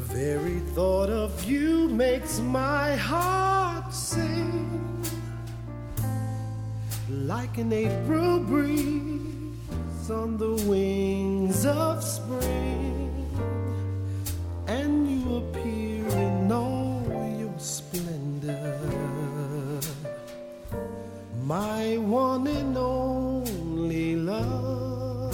very thought of you makes my heart sing like an April breeze on the wings of spring, and you appear in all your splendor, my one and only love.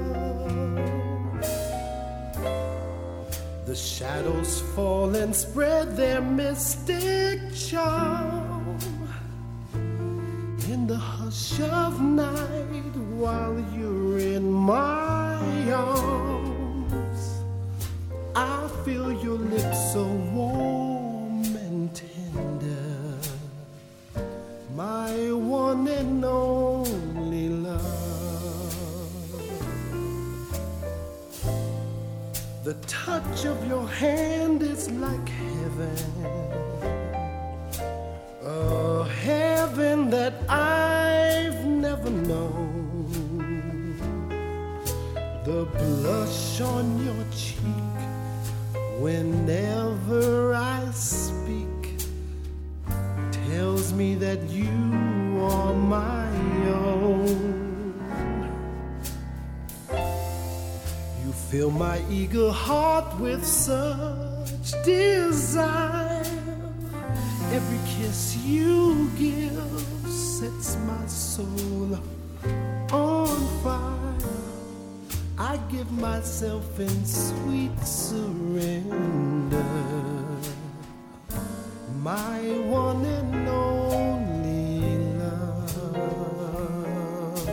The shadows fall and spread their mystic charm in the hush of night while you're in my arms. I feel your lips so warm and tender, my one and only love. The touch of your hand is like heaven, a heaven that I've never known. The blush on your cheek whenever I speak tells me that you are my own. You fill my eager heart with such desire. Every kiss you give sets my soul on fire. I give myself in sweet surrender, my one and only love.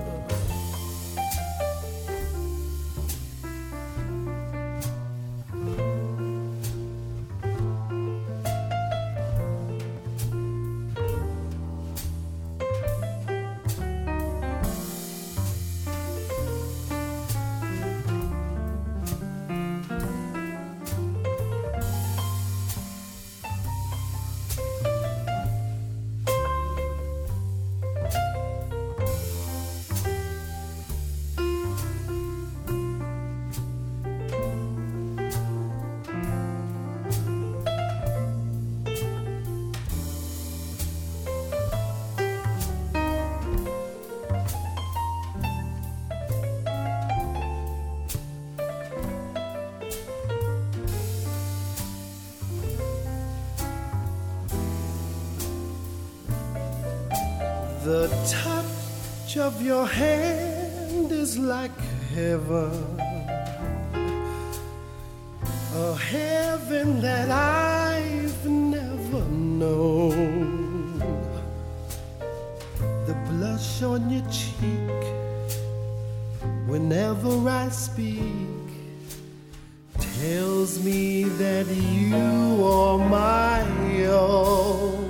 The touch of your hand is like heaven, a heaven that I've never known. The blush on your cheek whenever I speak tells me that you are my own.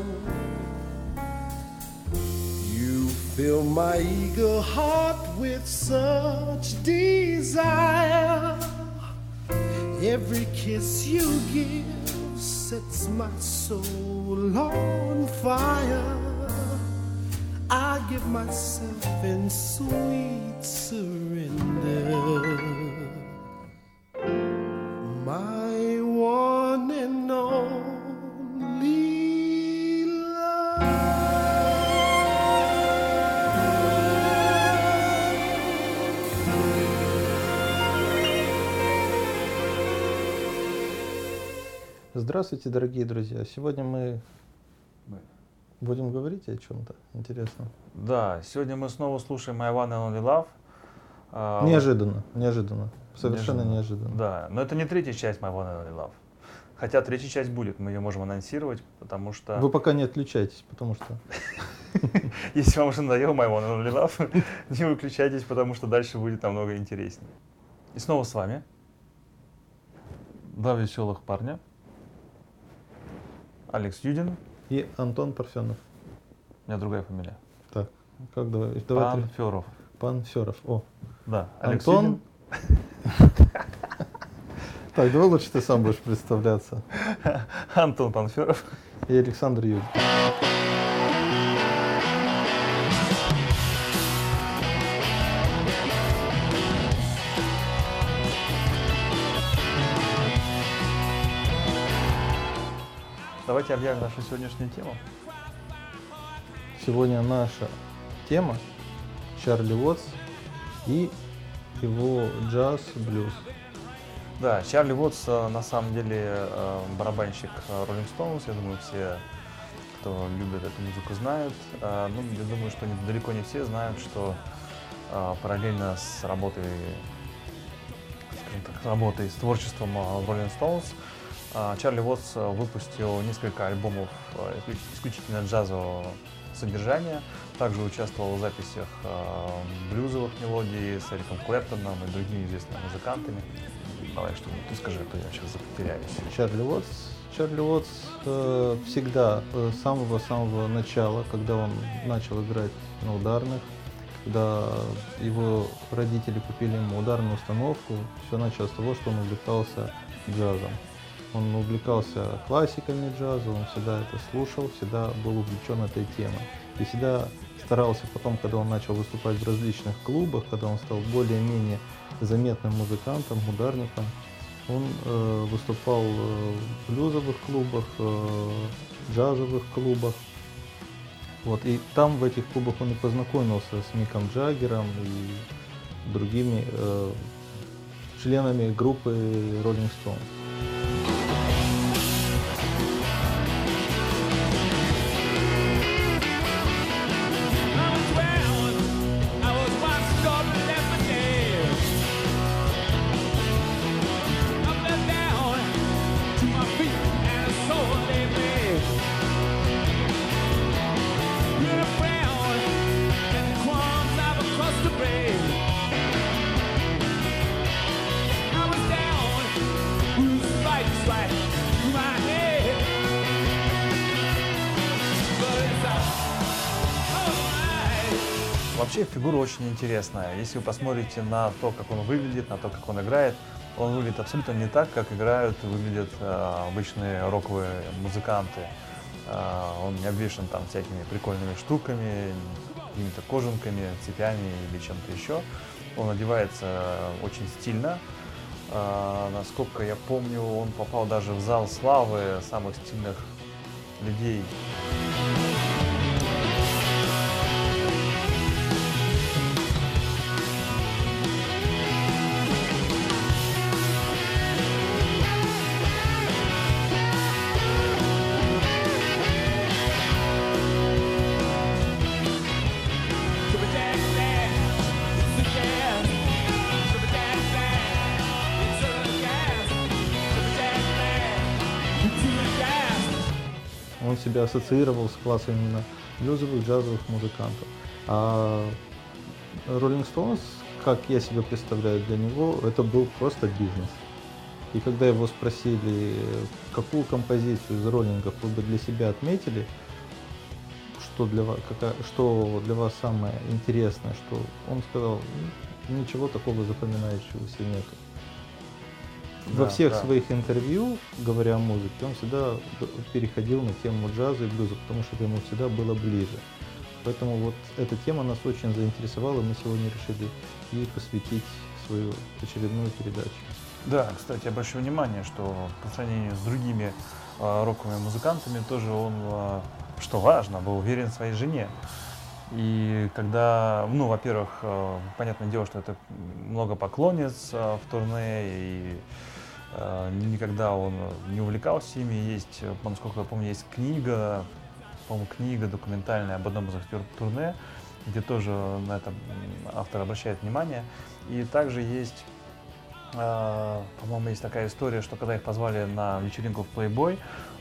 Fill my eager heart with such desire. Every kiss you give sets my soul on fire. I give myself in sweet surrender, my one and only love. Здравствуйте, дорогие друзья! Сегодня мы будем говорить о чем-то интересном. Да, сегодня мы снова слушаем My One and Only Love. Неожиданно. Совершенно неожиданно. Да, но это не третья часть My One and Only Love. Хотя третья часть будет, мы ее можем анонсировать, потому что... Вы пока не отключайтесь, потому что... Если вам уже надоел My One and Only Love, не выключайтесь, потому что дальше будет намного интереснее. И снова с вами два веселых парня. Алекс Юдин. И Антон Парфенов. У меня другая фамилия. Так, как давай? Панферов. Панферов, о. Да, Алекс Антон. Юдин. Так, давай лучше ты сам будешь представляться. Антон Панферов. И Александр Юдин. давайте объявим нашу сегодняшнюю тему. Сегодня наша тема Чарли Уотс и его джаз, блюз. Да, Чарли Уотс на самом деле барабанщик Rolling Stones. Я думаю, все, кто любит эту музыку, знают. Ну, я думаю, что далеко не все знают, что параллельно с работой, скажем так, работой с творчеством Rolling Stones, Чарли Уотс выпустил несколько альбомов исключительно джазового содержания. Также участвовал в записях блюзовых мелодий с Эриком Клэптоном и другими известными музыкантами. Давай что-нибудь ты скажи, а то я сейчас потеряюсь. Чарли Уотс всегда, с самого-самого начала, когда он начал играть на ударных, когда его родители купили ему ударную установку, все началось с того, что он увлекался джазом. Он увлекался классиками джаза, он всегда это слушал, всегда был увлечен этой темой. И всегда старался потом, когда он начал выступать в различных клубах, когда он стал более-менее заметным музыкантом, ударником, он выступал в блюзовых клубах, джазовых клубах. Вот. И там, в этих клубах, он и познакомился с Миком Джаггером и другими членами группы Rolling Stones. Вообще фигура очень интересная. Если вы посмотрите на то, как он выглядит, на то, как он играет, он выглядит абсолютно не так, как играют и выглядят обычные роковые музыканты. Он не обвешан там всякими прикольными штуками, какими-то кожанками, цепями или чем-то еще. Он одевается очень стильно. Насколько я помню, он попал даже в зал славы самых стильных людей. Он себя ассоциировал с классом именно блюзовых, джазовых музыкантов. А Rolling Stones, как я себе представляю для него, это был просто бизнес. И когда его спросили, какую композицию из роллингов вы бы для себя отметили, что для вас самое интересное, что он сказал, ничего такого запоминающегося нету. Во всех своих интервью, говоря о музыке, он всегда переходил на тему джаза и блюза, потому что это ему всегда было ближе. Поэтому вот эта тема нас очень заинтересовала, и мы сегодня решили ей посвятить свою очередную передачу. Да, кстати, обращу внимание, что по сравнению с другими роковыми музыкантами тоже он, что важно, был уверен в своей жене. И когда, ну, во-первых, понятное дело, что это много поклонниц в турне, и никогда он не увлекался ими. Есть, насколько я помню, есть книга, книга документальная об одном из их турне, где тоже на это автор обращает внимание. И также есть, по-моему, есть такая история, что когда их позвали на вечеринку в Playboy,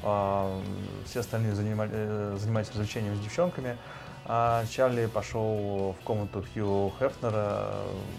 все остальные занимались развлечением с девчонками, а Чарли пошел в комнату Хью Хефнера.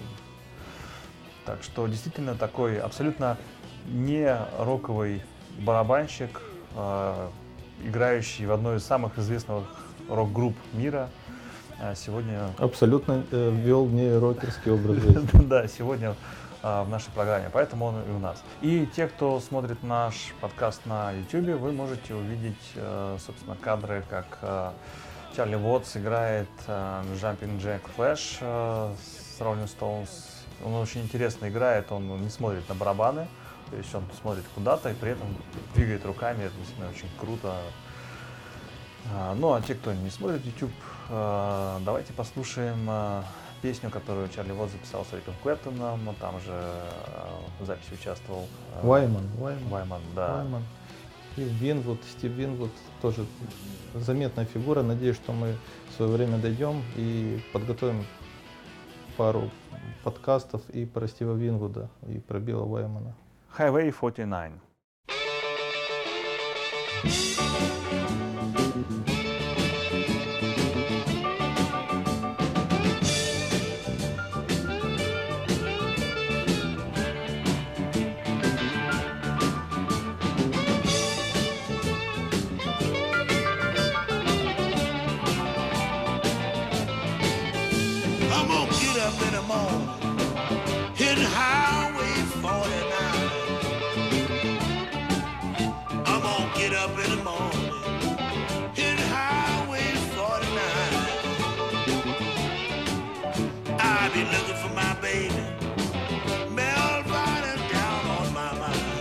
Так что действительно такой абсолютно не роковый барабанщик, играющий в одной из самых известных рок-групп мира. Сегодня... Абсолютно вел не рокерский образ жизни. Да, сегодня в нашей программе, поэтому он и у нас. И те, кто смотрит наш подкаст на YouTube, вы можете увидеть, собственно, кадры, как Чарли Уотс играет Jumping Jack Flash с Rolling Stones. Он очень интересно играет, он не смотрит на барабаны, То есть он смотрит куда-то и при этом двигает руками, это действительно очень круто. Ну а те, кто не смотрит YouTube, давайте послушаем песню, которую Чарли Watts записал с Эриком Клэптоном, там же в записи участвовал Вайман, да. Вайман. И Винвуд, Стив Винвуд тоже заметная фигура. Надеюсь, что мы в свое время дойдем и подготовим пару подкастов и про Стива Винвуда, и про Билла Ваймана. Highway 49. I'm gonna get up in the morning, hit Highway 49. I'm gonna get up in the morning, hit Highway 49. I'll be looking for my baby, Melvin down on my mind.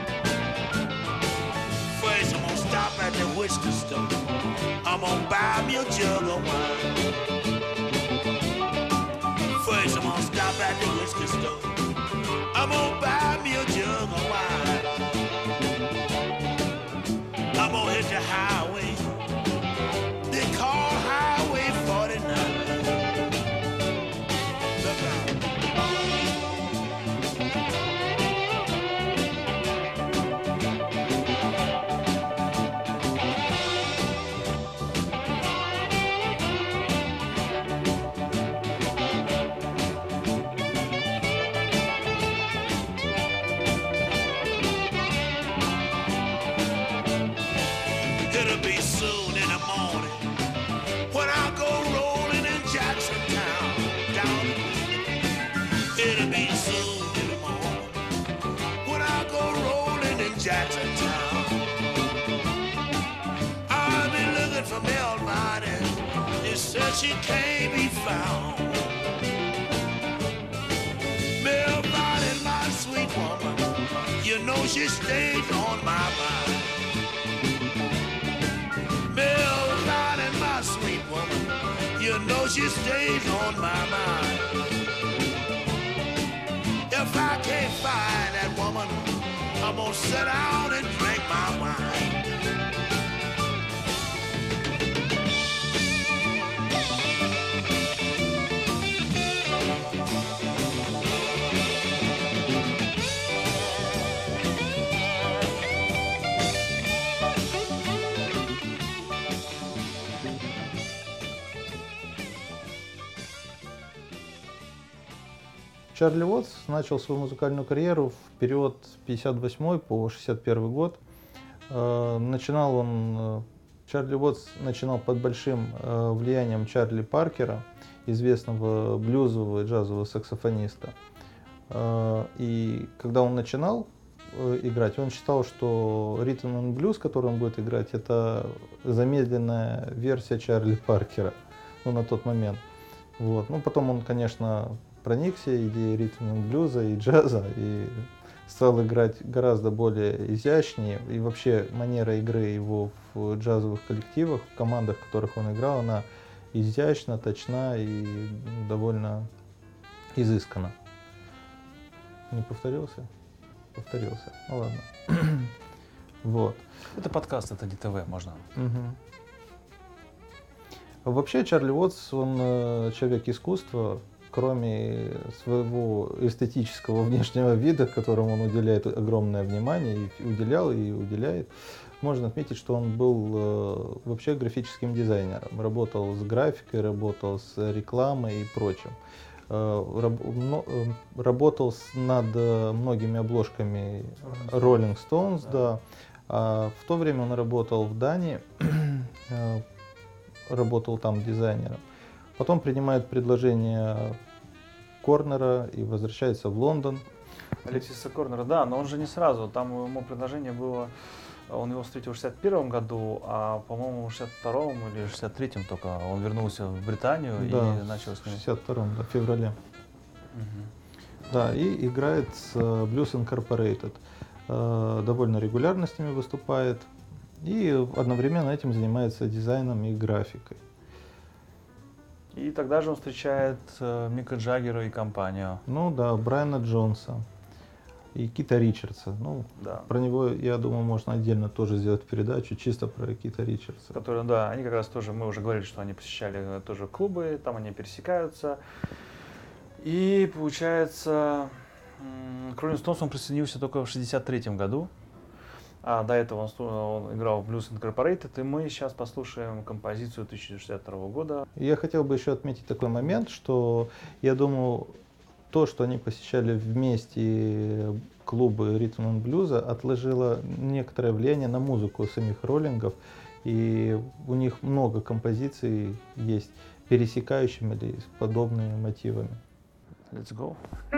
First I'm gonna stop at the whiskey store, I'm gonna buy me a jug of wine. First I'm gonna stop at the whiskey store, I'm gonna buy me a jug of wine. I'm gonna hit the highway, they call Highway 49. Look out. It'll be soon in the morning when I go rolling in Jackson Town. Down. It'll be soon in the morning when I go rolling in Jackson Town. I'll be looking for Melvin. They said she can't be found. Melvin, my sweet woman, you know she stays on my mind. Melvin, my sweet woman, you know she stays on my mind. If I can't find that woman, I'm gonna sit down and drink my wine. Чарли Уотс начал свою музыкальную карьеру в период 58 по 61 год. Чарли Уотс начинал под большим влиянием Чарли Паркера, известного блюзового и джазового саксофониста. И когда он начинал играть, он считал, что ритм and блюз, который он будет играть, это замедленная версия Чарли Паркера, на тот момент. Вот. Потом он, конечно, проникся идеей ритм and блюза и джаза и стал играть гораздо более изящнее. И вообще манера игры его в джазовых коллективах, в командах, в которых он играл, она изящна, точна и довольно изысканна. Не повторился? Повторился. Ну ладно. Вот. Это подкаст, это не ТВ, можно. Вообще Чарли Уотс, он человек искусства. Кроме своего эстетического внешнего вида, которому он уделяет огромное внимание, и уделял, и уделяет, можно отметить, что он был вообще графическим дизайнером. Работал с графикой, работал с рекламой и прочим. Работал над многими обложками Rolling Stones, да. А в то время он работал в Дании, работал там дизайнером. Потом принимает предложение Корнера и возвращается в Лондон. Алексиса Корнера, да, но он же не сразу. Там ему предложение было, он его встретил в 61 году, а, по-моему, в 62-м или 63-м только он вернулся в Британию, да, и начал с ним. В 62-м, да, в феврале. Да, и играет с Blues Incorporated. Довольно регулярно с ними выступает. И одновременно этим занимается дизайном и графикой. И тогда же он встречает Мика Джаггера и компанию. Ну да, Брайана Джонса и Кита Ричардса. Ну, Да. про него, я думаю, можно отдельно тоже сделать передачу, чисто про Кита Ричардса. Которые, да, они как раз тоже, мы уже говорили, что они посещали тоже клубы, там они пересекаются. И получается, к Rolling Stones он присоединился только в 1963 году. А до этого он играл в Blues Incorporated, и мы сейчас послушаем композицию 1962 года. Я хотел бы еще отметить такой момент, что я думаю, то, что они посещали вместе клубы ритм and блюза, отложило некоторое влияние на музыку самих роллингов, и у них много композиций есть пересекающими или с подобными мотивами. Let's go.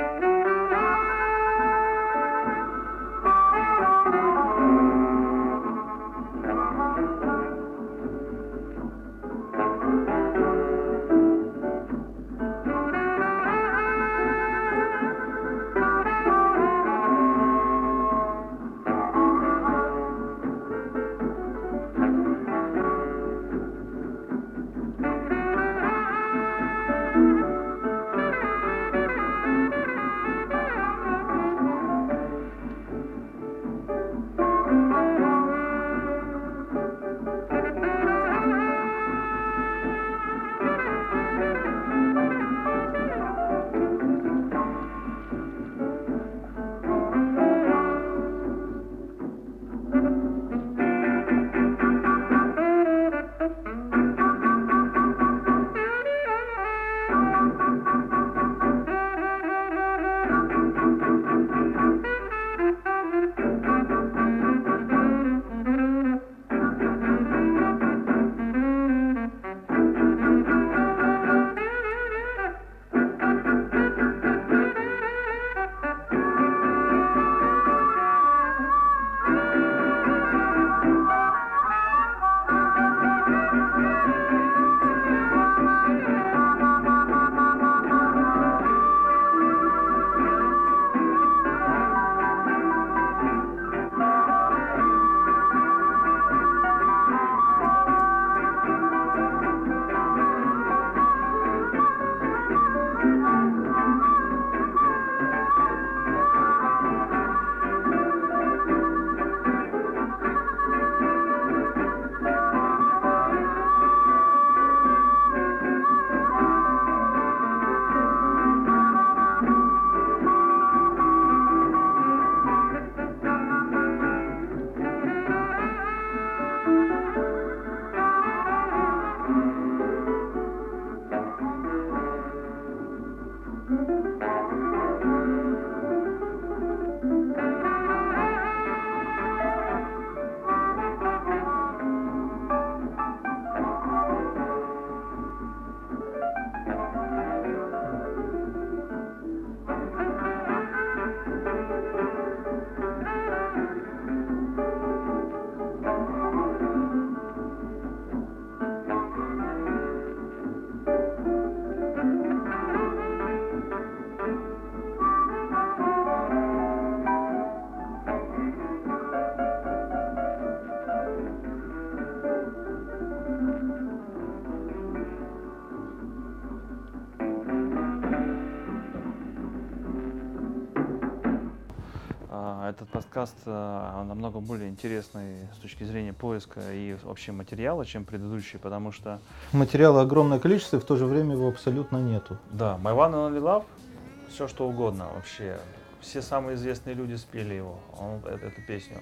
Этот подкаст намного более интересный с точки зрения поиска и вообще материала, чем предыдущий, потому что... Материала огромное количество, и в то же время его абсолютно нету. Да, My One and Only Love, все что угодно вообще. Все самые известные люди спели его, эту песню.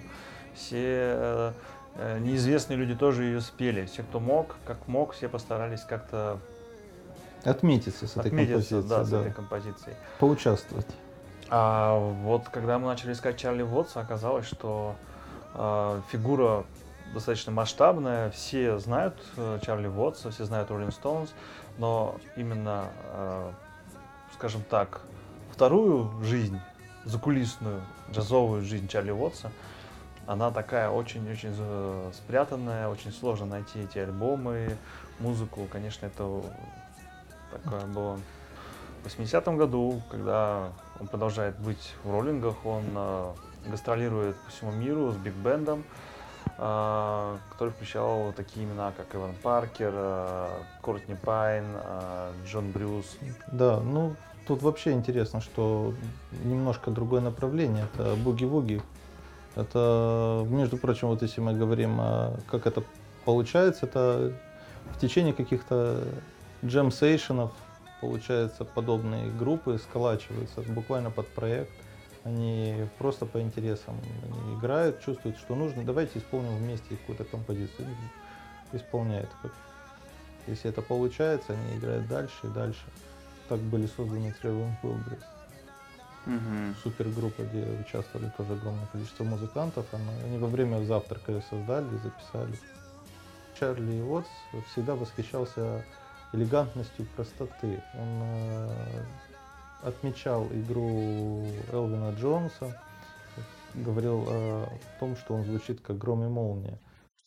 Все неизвестные люди тоже ее спели. Все, кто мог, как мог, все постарались как-то... Отметиться с этой композицией. Да, с этой композицией. Поучаствовать. А вот когда мы начали искать Чарли Вотса, оказалось, что фигура достаточно масштабная. Все знают Чарли Вотса, все знают Rolling Stones, но именно, скажем так, вторую жизнь, закулисную, джазовую жизнь Чарли Вотса, она такая очень-очень спрятанная, очень сложно найти эти альбомы, музыку. Конечно, это такое было В 80-м году, когда он продолжает быть в роллингах, он гастролирует по всему миру с биг-бендом, который включал такие имена, как Эван Паркер, Кортни Пайн, Джон Брюс. Да, ну тут вообще интересно, что немножко другое направление. Это буги-вуги. Это, между прочим, вот если мы говорим, как это получается, это в течение каких-то джем-сейшенов, получается, подобные группы сколачиваются буквально под проект. Они просто по интересам они играют, чувствуют, что нужно. Давайте исполним вместе какую-то композицию. Исполняют. Если это получается, они играют дальше и дальше. Так были созданы Traveling Wilburys. Супергруппа, где участвовали тоже огромное количество музыкантов. Они во время завтрака ее создали и записали. Чарли Уотс всегда восхищался элегантностью простоты. Он отмечал игру Элвина Джонса, говорил о том, что он звучит как гром и молния.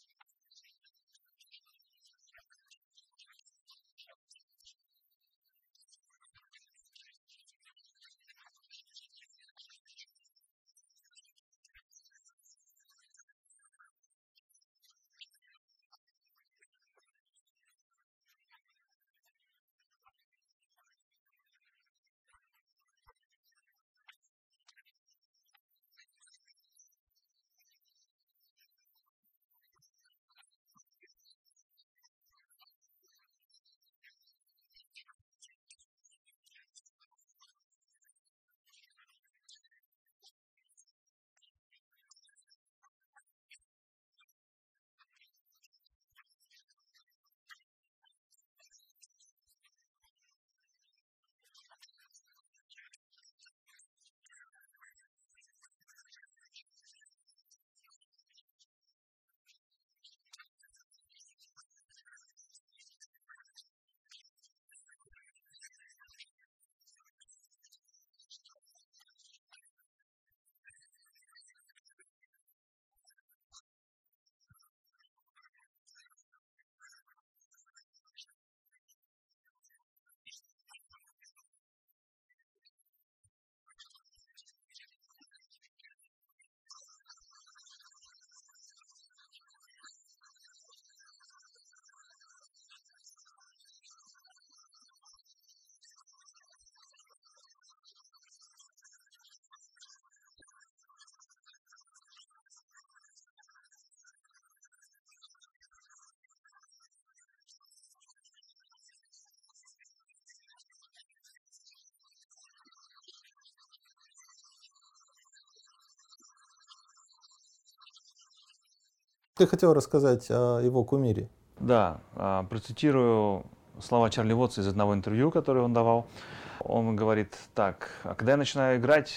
Ты хотел рассказать о его кумире. Да, процитирую слова Чарли Уотса из одного интервью, которое он давал. Он говорит так: когда я начинал играть,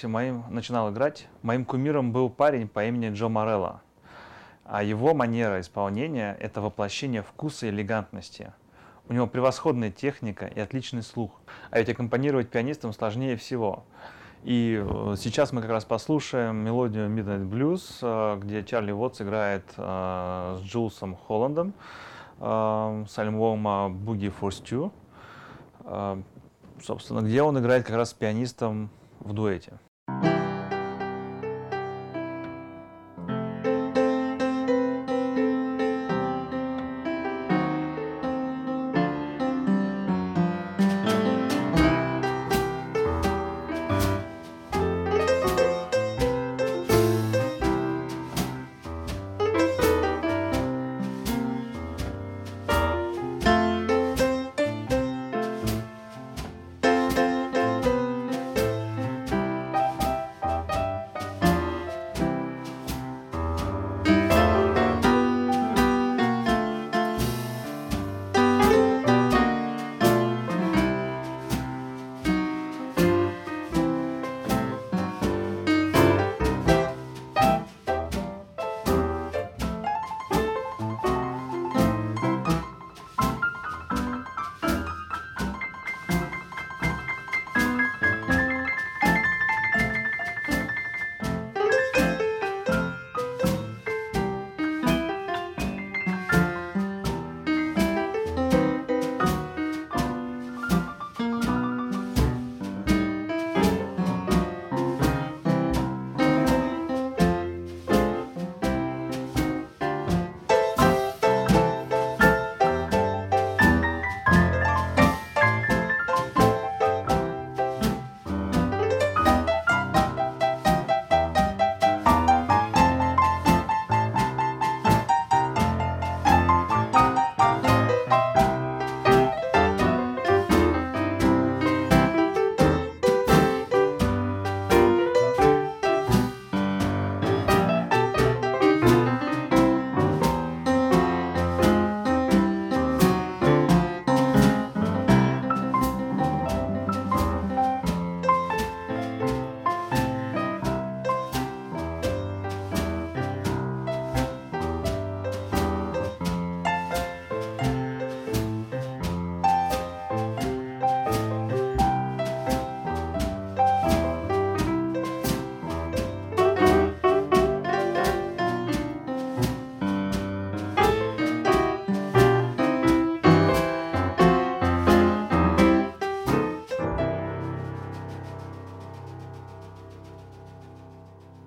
моим кумиром был парень по имени Джо Морелло. А его манера исполнения – это воплощение вкуса и элегантности. У него превосходная техника и отличный слух. А ведь аккомпанировать пианистам сложнее всего. И сейчас мы как раз послушаем мелодию Midnight Blues, где Чарли Уотс играет с Джулсом Холландом с альбома Boogie for Stew, собственно, где он играет как раз с пианистом в дуэте.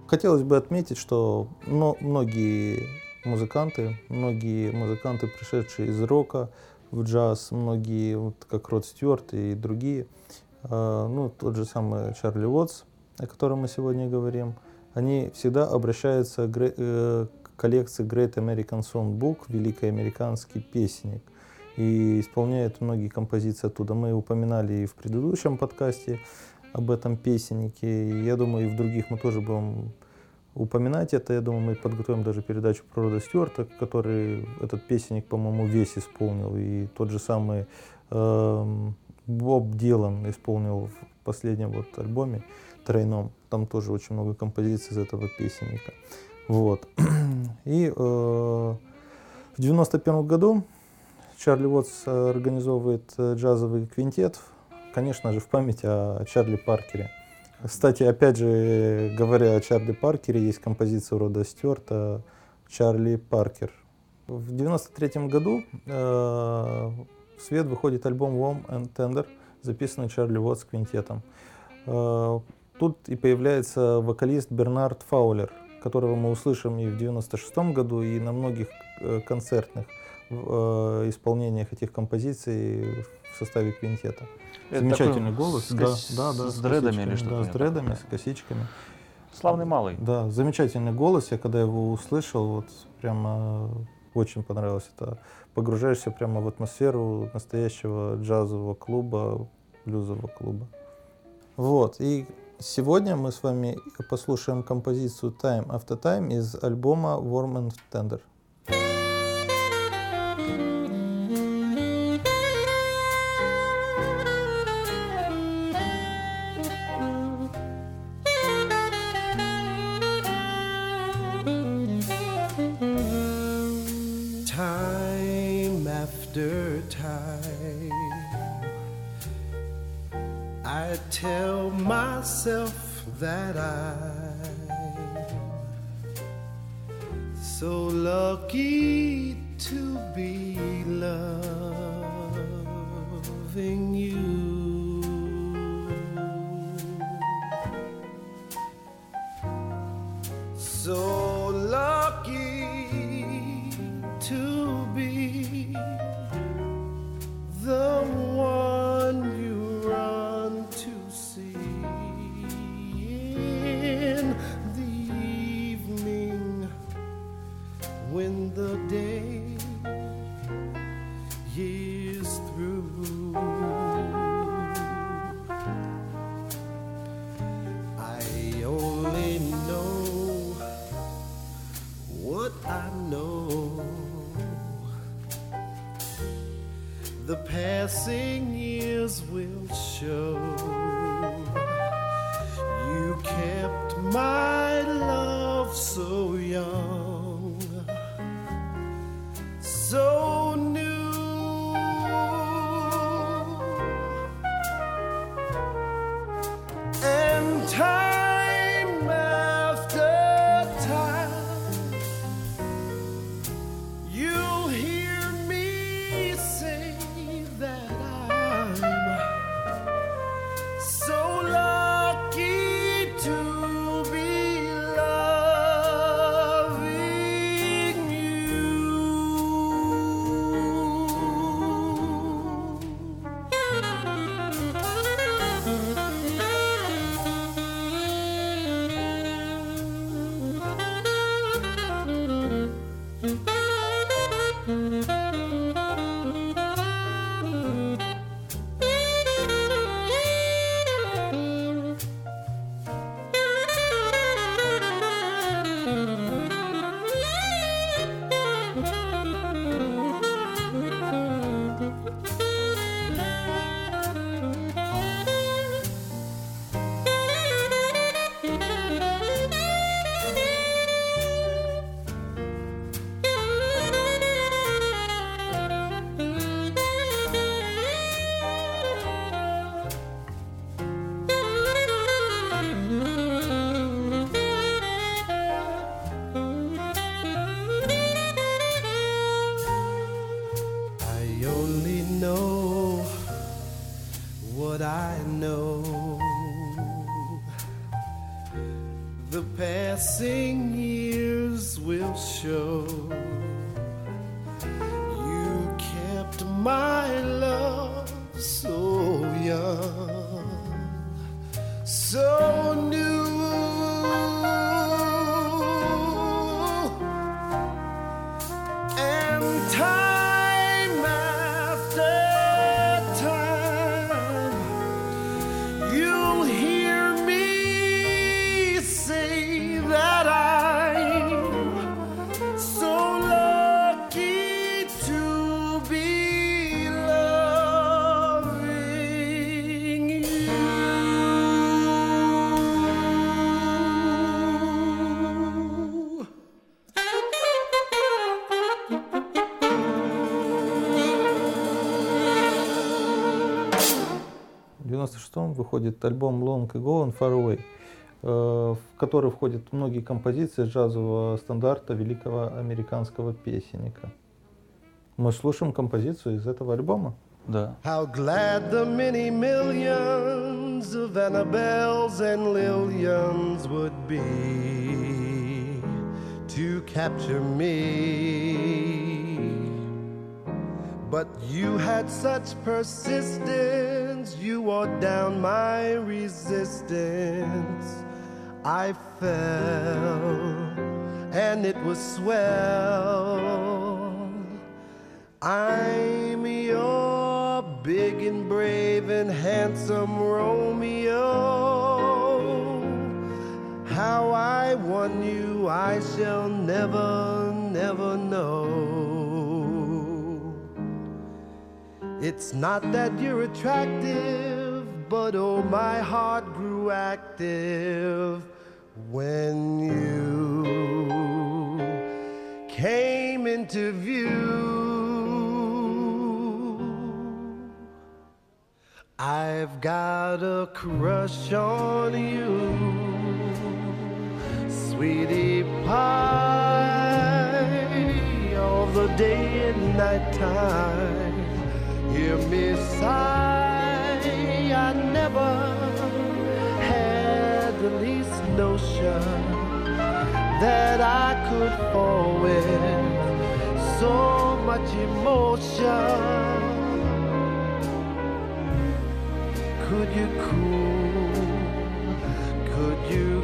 Хотелось бы отметить, что многие музыканты, пришедшие из рока в джаз, многие, вот как Род Стюарт и другие, тот же самый Чарли Уотс, о котором мы сегодня говорим, они всегда обращаются к коллекции Great American Songbook, Великий американский песенник, и исполняют многие композиции оттуда. Мы упоминали и в предыдущем подкасте об этом песеннике, и я думаю, и в других мы тоже будем упоминать это. Я думаю, мы подготовим даже передачу про Рода Стюарта, который этот песенник, по-моему, весь исполнил, и тот же самый Боб Дилан исполнил в последнем вот альбоме тройном, там тоже очень много композиций из этого песенника. Вот. И в 1991 году Чарли Уотс организовывает джазовый квинтет, конечно же, в память о Чарли Паркере. Кстати, опять же, говоря о Чарли Паркере, есть композиция Рода Стюарта «Чарли Паркер». В 1993 году в свет выходит альбом «Warm and Tender», записанный Чарли Уотс квинтетом. Тут и появляется вокалист Бернард Фаулер, которого мы услышим и в 1996 году, и на многих концертных исполнениях этих композиций в составе квинтета. Это замечательный голос. С дредами или что-то? Да, с дредами, с косичками. Славный малый. Да, замечательный голос. Я когда его услышал, вот прямо очень понравилось. Это погружаешься прямо в атмосферу настоящего джазового клуба, блюзового клуба. Вот. И сегодня мы с вами послушаем композицию Time After Time из альбома Warm and Tender. Time after time, I tell myself that I'm so lucky to be loving you. So lucky to be the one you run to see in the evening when the day is through. I only know what I know. The passing years will show. You kept my love so young, so new. And time after time, you'll hear me say that I'm the passing years will show. You kept my love so young, so new. And time after time, you'll hear me say that I'm so lucky to be loving you. В 96-м выходит альбом Long Ago and Far Away, в который входят многие композиции джазового стандарта великого американского песенника. Мы слушаем композицию из этого альбома. Да. How glad the many millions of Annabelles and Lillians would be to capture me. But you had such persistence, you wore down my resistance. I fell, and it was swell. I'm your big and brave and handsome Romeo. How I won you, I shall never, never know. It's not that you're attractive, but oh, my heart grew active when you came into view. I've got a crush on you, sweetie pie, all the day and night time. Hear me sigh, I never had the least notion that I could fall with so much emotion. Could you cool, could you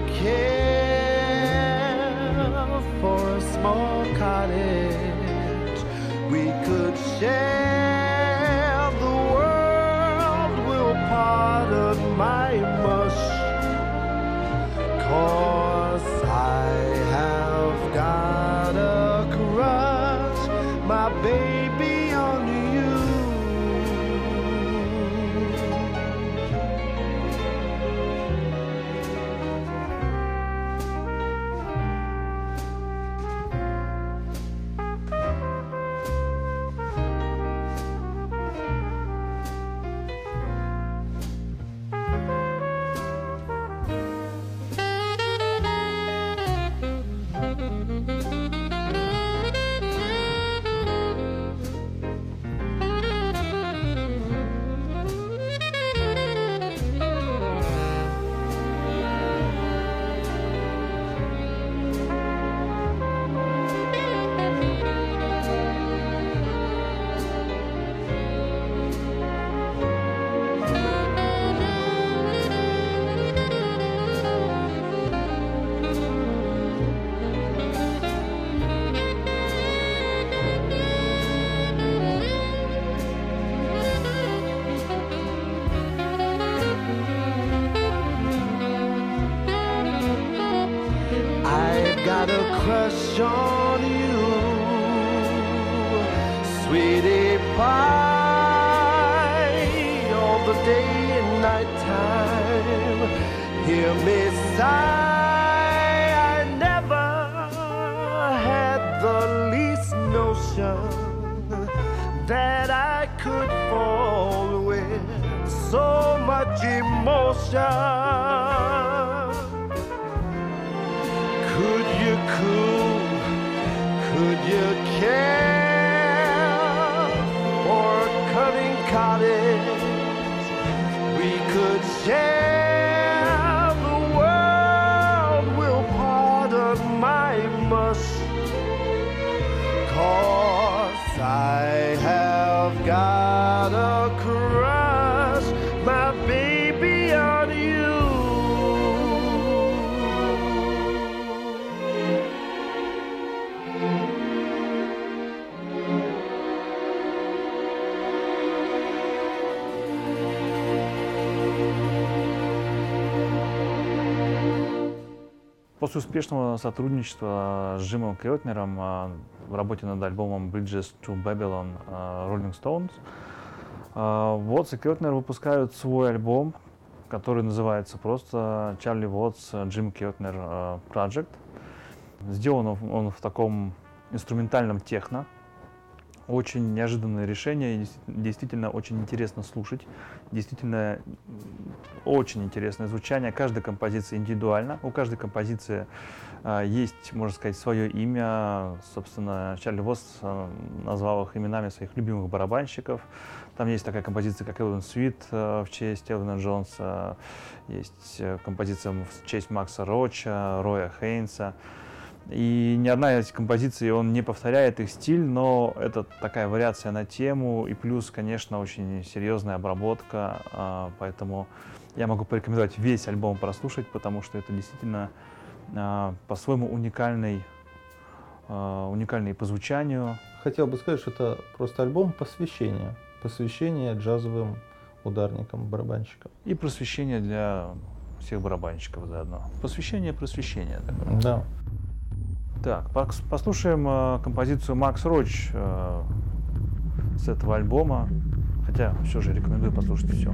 care for a small cottage we could share? The world will pardon my mush, 'cause I have got a crush, my baby, on you. Got a crush on you, sweetie pie, all the day and night time. Hear me sigh, I never had the least notion that I could fall with so much emotion. Could you cool, could you care for a cunning cottage we could share? The world will После успешного сотрудничества с Джимом Келтнером в работе над альбомом Bridges to Babylon Rolling Stones, Watts и Келтнер выпускают свой альбом, который называется просто Charlie Watts Jim Keltner Project. Сделан он в таком инструментальном техно. Очень неожиданное решение, и действительно очень интересно слушать, действительно очень интересное звучание. Каждая композиция индивидуальна, у каждой композиции есть, можно сказать, свое имя. Собственно, Чарли Уотс назвал их именами своих любимых барабанщиков. Там есть такая композиция, как Элвин Свит в честь Элвина Джонса, есть композиция в честь Макса Роча, Роя Хейнса. И ни одна из композиций он не повторяет их стиль, но это такая вариация на тему, и плюс, конечно, очень серьезная обработка, поэтому я могу порекомендовать весь альбом прослушать, потому что это действительно по-своему уникальный по звучанию. Хотел бы сказать, что это просто альбом посвящение джазовым ударникам, барабанщикам. И просвещение для всех барабанщиков заодно. Посвящение такое. Да. Так, послушаем композицию Макс Роч с этого альбома, хотя все же рекомендую послушать все.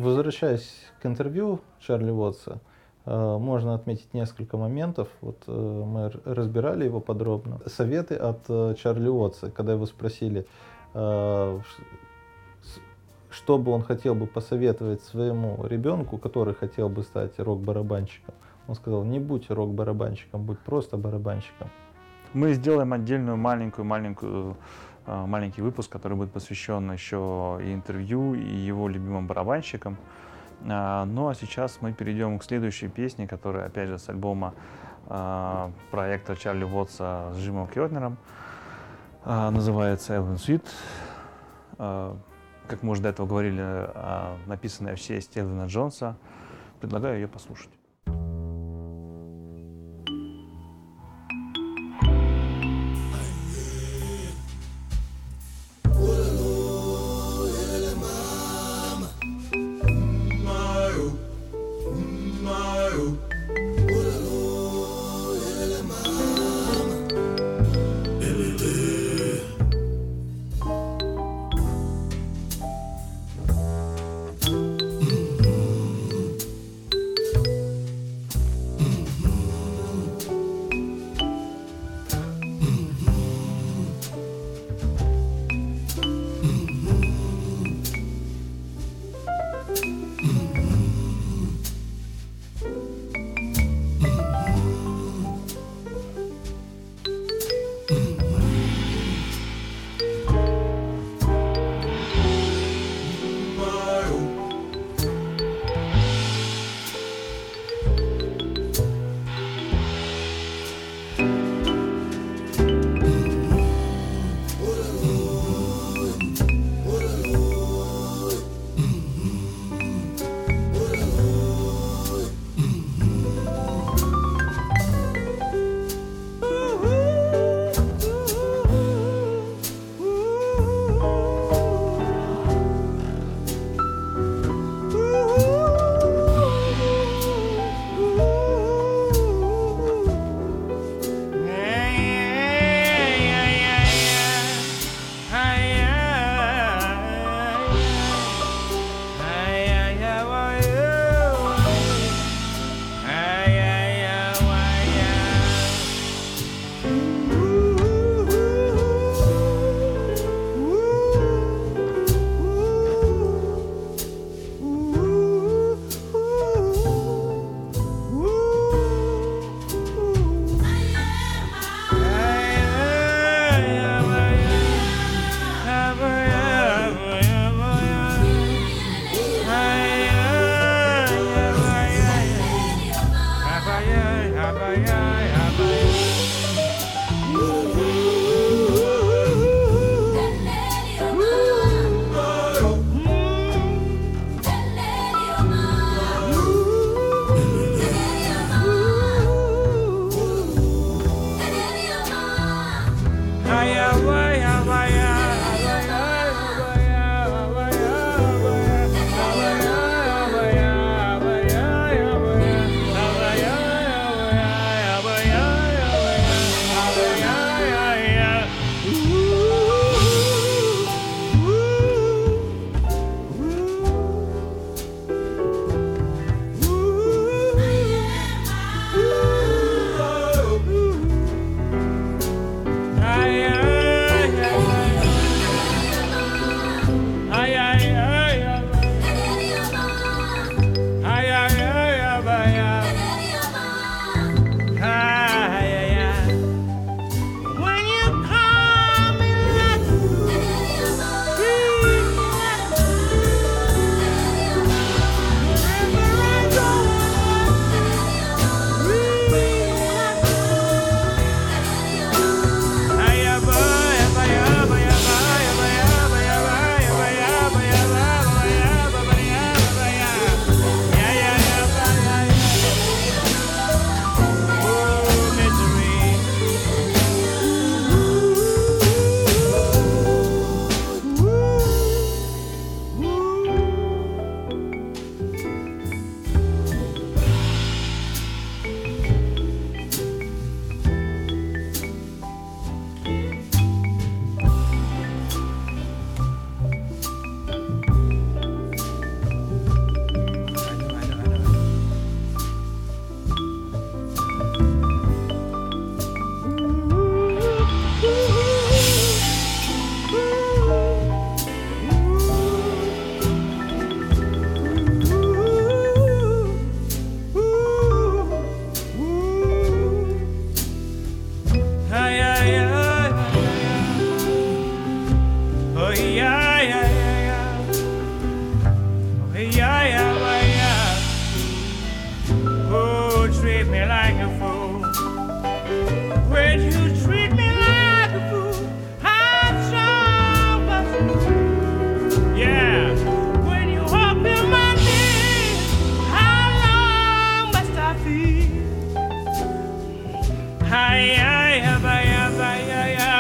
Возвращаясь к интервью Чарли Уотса, можно отметить несколько моментов. Вот мы разбирали его подробно. Советы от Чарли Уотса, когда его спросили, что бы он хотел бы посоветовать своему ребенку, который хотел бы стать рок-барабанщиком. Он сказал: не будь рок-барабанщиком, будь просто барабанщиком. Мы сделаем отдельную маленький выпуск, который будет посвящен еще и интервью, и его любимым барабанщикам. Ну а сейчас мы перейдем к следующей песне, которая, опять же, с альбома проекта Чарли Уотса с Джимом Кёрнером. Называется Элвин Свит. Как мы уже до этого говорили, написанная в честь Элвина Джонса. Предлагаю ее послушать. treat me like a fool. When you treat me like a fool, I'm sure must. Yeah. When you open my knees, how long must I feel? Hi, hi, hi, hi, hi, hi, hi.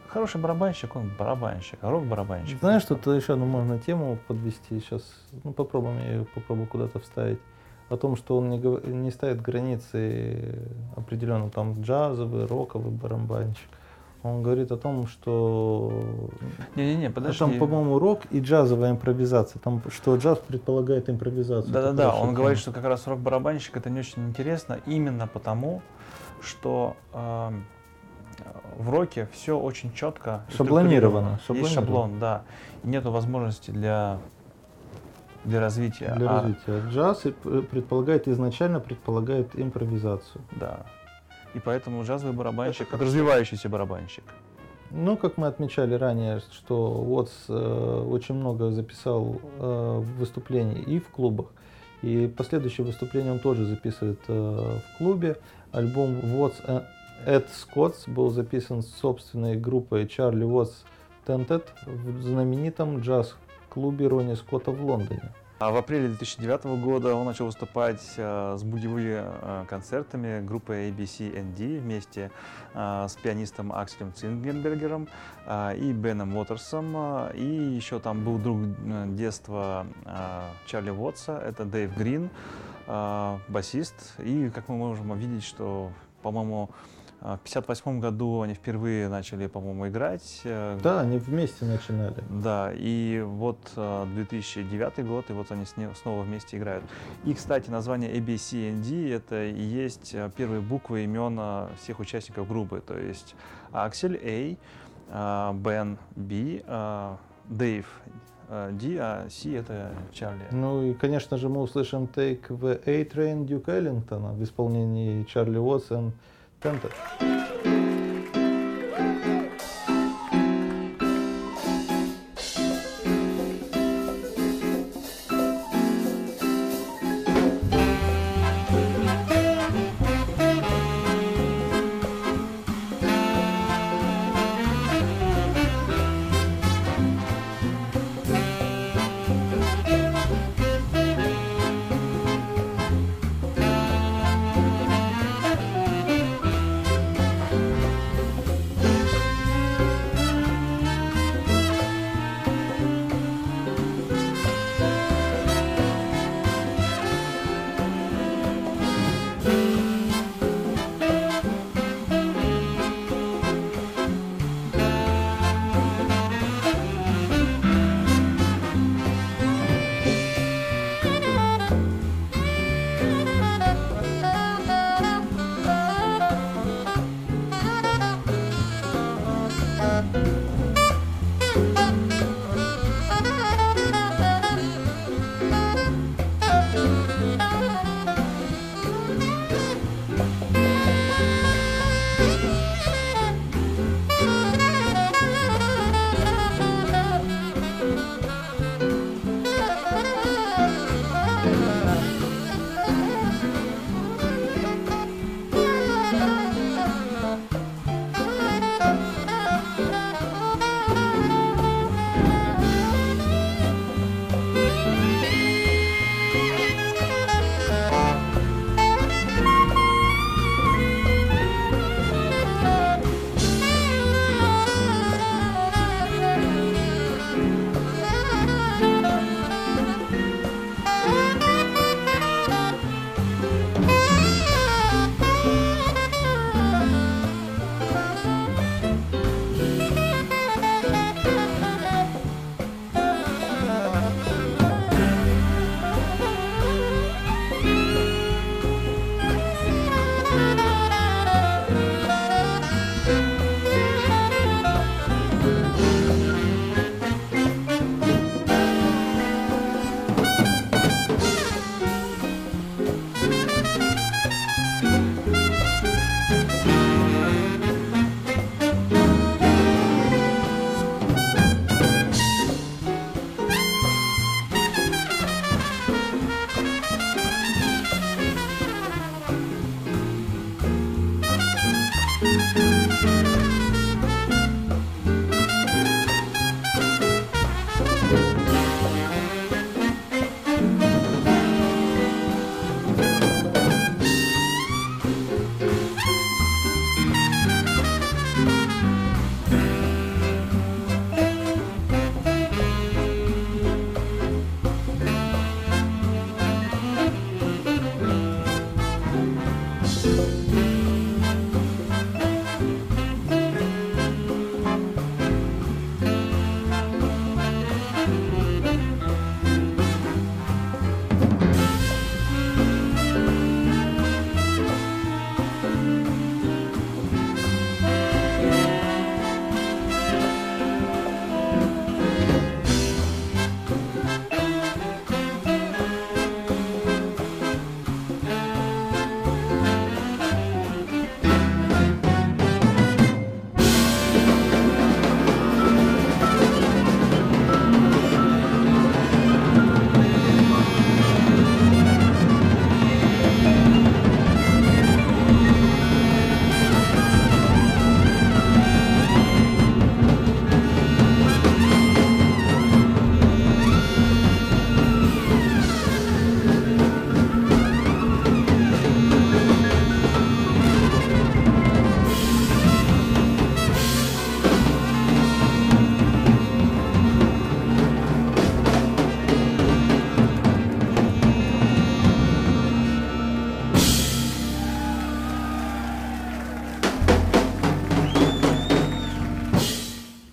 хороший барабанщик, он барабанщик, а рок-барабанщик. Знаешь, тут еще одну можно тему подвести сейчас, попробуем, я ее попробую куда-то вставить, о том, что он не ставит границы определенно, там, джазовый, роковый барабанщик. Он говорит о том, что Не-не-не, подожди. там, по-моему, рок и джазовая импровизация, там, что джаз предполагает импровизацию. Да-да-да, он говорит, что как раз рок-барабанщик это не очень интересно, именно потому, что в роке все очень четко. Шаблонировано. Есть шаблон, да. И нету возможности для развития. Для развития. Джаз изначально предполагает импровизацию. Да. И поэтому джазовый барабанщик, как развивающийся барабанщик. Ну, как мы отмечали ранее, что Уотс очень много записал выступлений и в клубах, и последующие выступления он тоже записывает в клубе. Альбом What's at Scott's был записан собственной группой Charlie Watts Tented в знаменитом джаз-клубе Ронни Скотта в Лондоне. А в апреле 2009 года он начал выступать с будневыми концертами группы ABC&D вместе с пианистом Акселем Цингенбергером и Беном Уотерсом. И еще там был друг детства Чарли Уотса, это Дэйв Грин, басист. И как мы можем видеть, что, по-моему, в 1958 году они впервые начали, по-моему, играть. Да, они вместе начинали. Да, и вот 2009 год, и вот они снова вместе играют. И, кстати, название ABC&D — это и есть первые буквы имен всех участников группы. То есть Аксель A, Бен B, Дэйв D, а C — это Чарли. Ну и, конечно же, мы услышим Take the A-Train Дюка Эллингтона в исполнении Чарли Уотс и Tented.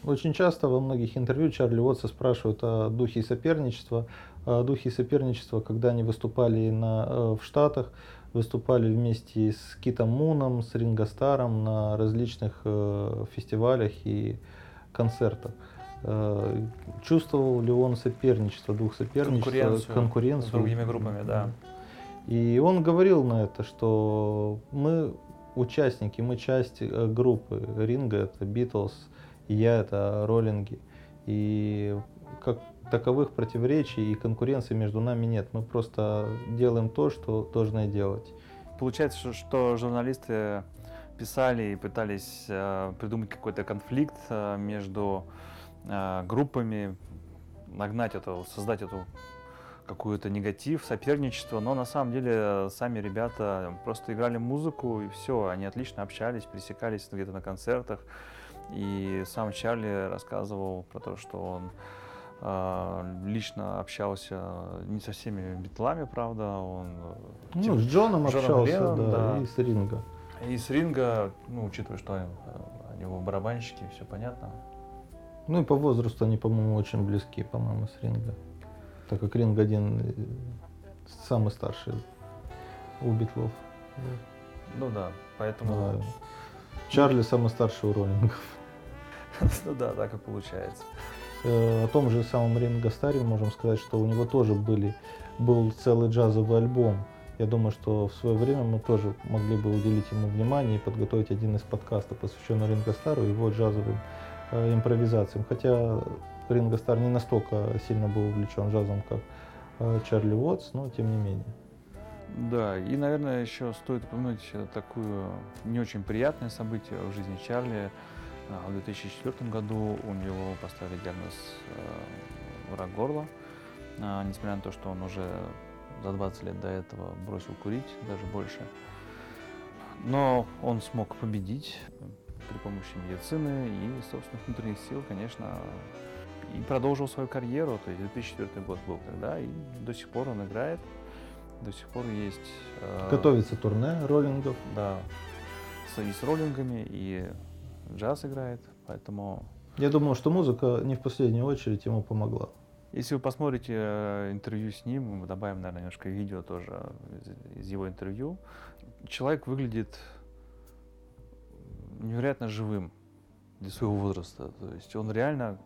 Очень часто во многих интервью Чарли Уотса спрашивают о духе соперничества. О духе соперничества, когда они выступали в Штатах, выступали вместе с Китом Муном, с Ринго Старром на различных фестивалях и концертах. Чувствовал ли он соперничество, дух соперничества, конкуренцию с другими группами, да. И он говорил на это, что мы участники, мы часть группы. Ринго — это Битлз, и я — это Роллинги. И как таковых противоречий и конкуренции между нами нет. Мы просто делаем то, что должны делать. Получается, что журналисты писали и пытались придумать какой-то конфликт между группами, создать эту какую-то негатив, соперничество, но на самом деле сами ребята просто играли музыку и все, они отлично общались, пересекались где-то на концертах. И сам Чарли рассказывал про то, что он лично общался не со всеми битлами, правда, он с Джоном общался, Ленном, да, и с Ринго. И с Ринго, учитывая, что они его барабанщики, все понятно. Ну и по возрасту они, по-моему, очень близки, по-моему, с Ринго. Так как Ринго один самый старший у битлов. Ну да, поэтому... Чарли самый старший у Роллингов. Ну да, так и получается. О том же самом Ринго Старре можем сказать, что у него тоже был целый джазовый альбом. Я думаю, что в свое время мы тоже могли бы уделить ему внимание и подготовить один из подкастов, посвященный Ринго Старру и его джазовым импровизациям. Хотя Ринго Старр не настолько сильно был увлечен джазом, как Чарли Уотс, но тем не менее. Да, и, наверное, еще стоит упомянуть такое не очень приятное событие в жизни Чарли. В 2004 году у него поставили диагноз рак горла, несмотря на то, что он уже за 20 лет до этого бросил курить, даже больше. Но он смог победить при помощи медицины и собственных внутренних сил, конечно, и продолжил свою карьеру. То есть 2004 год был тогда, и до сих пор он играет, до сих пор есть... Готовится турне роллингов. Да, и с роллингами, и джаз играет, поэтому... Я думаю, что музыка не в последнюю очередь ему помогла. Если вы посмотрите интервью с ним, мы добавим, наверное, немножко видео тоже из его интервью, человек выглядит невероятно живым для своего возраста. То есть он реально,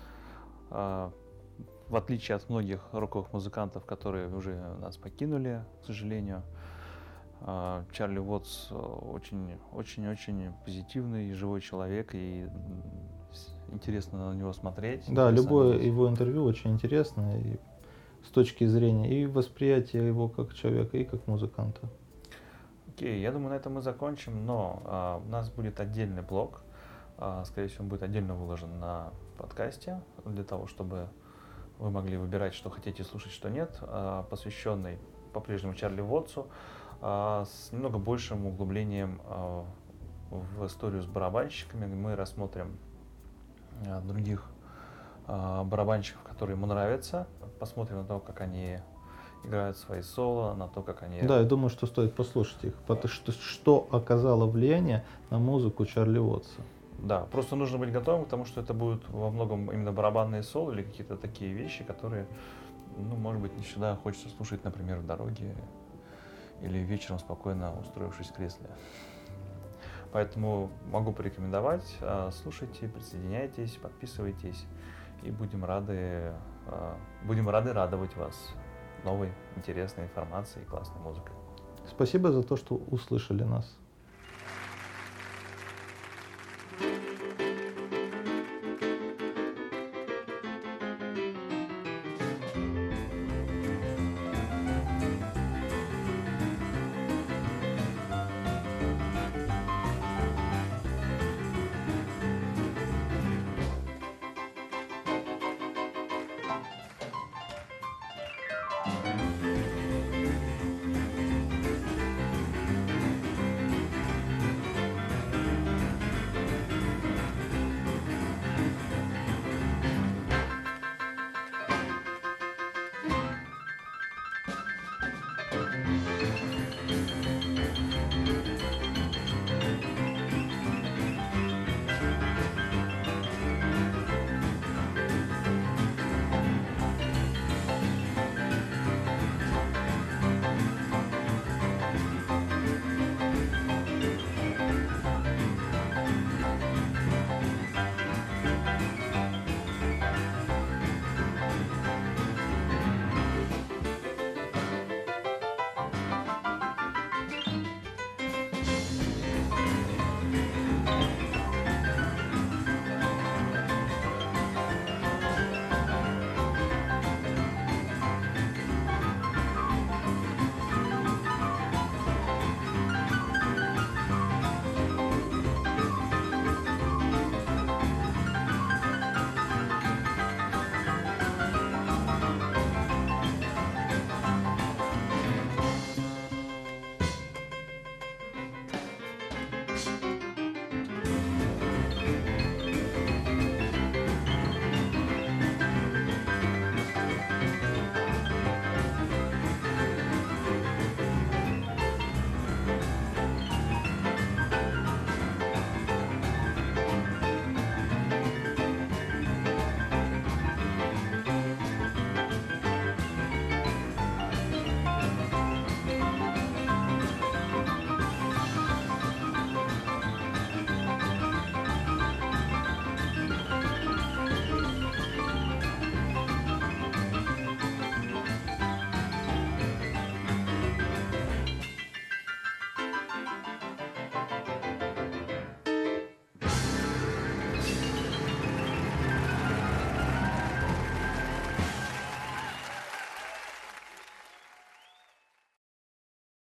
в отличие от многих роковых музыкантов, которые уже нас покинули, к сожалению, Чарли Уотс очень-очень позитивный, живой человек, и интересно на него смотреть. Да, любое его интервью очень интересно и с точки зрения и восприятия его как человека, и как музыканта. Окей, я думаю, на этом мы закончим, но у нас будет отдельный блог, скорее всего, он будет отдельно выложен на подкасте, для того, чтобы вы могли выбирать, что хотите слушать, что нет, посвященный по-прежнему Чарли Уотсу, с немного большим углублением в историю с барабанщиками. Мы рассмотрим других барабанщиков, которые ему нравятся, посмотрим на то, как они играют свои соло, на то, как они... Да, я думаю, что стоит послушать их, потому что оказало влияние на музыку Чарли Уотса. Да, просто нужно быть готовым к тому, что это будут во многом именно барабанные соло или какие-то такие вещи, которые, может быть, не всегда хочется слушать, например, в дороге или вечером спокойно устроившись в кресле. Поэтому могу порекомендовать, слушайте, присоединяйтесь, подписывайтесь, и будем рады радовать вас новой интересной информацией и классной музыкой. Спасибо за то, что услышали нас.